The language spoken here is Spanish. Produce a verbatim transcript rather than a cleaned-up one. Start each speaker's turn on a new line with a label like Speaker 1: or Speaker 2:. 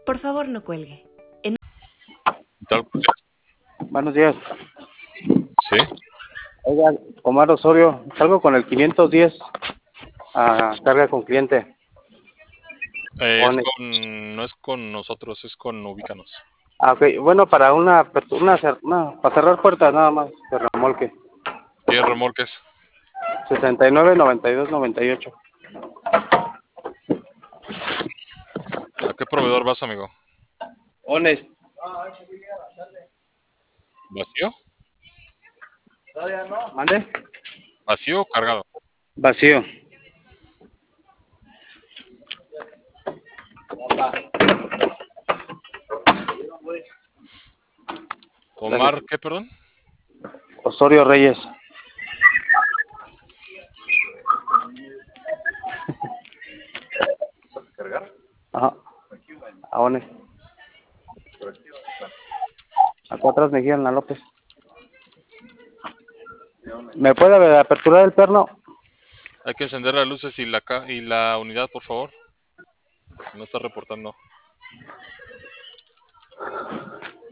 Speaker 1: Por favor, no cuelgue. En...
Speaker 2: ¿Qué tal?
Speaker 3: Buenos días.
Speaker 2: Sí.
Speaker 3: Oiga, Omar Osorio, salgo con el quinientos diez a carga con cliente.
Speaker 2: Eh, es
Speaker 3: Con-
Speaker 2: con, no es con nosotros, es con Ubícanos.
Speaker 3: Ah, ok, bueno, para una, apertura- una, cer- una- para cerrar puertas nada más, de remolque.
Speaker 2: ¿Qué remolques?
Speaker 3: sesenta y nueve, noventa y dos, noventa y ocho.
Speaker 2: ¿A qué proveedor vas, amigo?
Speaker 3: Honest.
Speaker 2: ¿Vacío?
Speaker 3: ¿Mande?
Speaker 2: ¿Vacío o cargado?
Speaker 3: Vacío.
Speaker 2: ¿Omar qué, perdón?
Speaker 3: Osorio Reyes.
Speaker 2: ¿Cargar?
Speaker 3: Ajá. A Honest. Acá atrás Mejía en la López. ¿Me puede aperturar el perno?
Speaker 2: Hay que encender las luces y la, ca- y la unidad, por favor. No está reportando.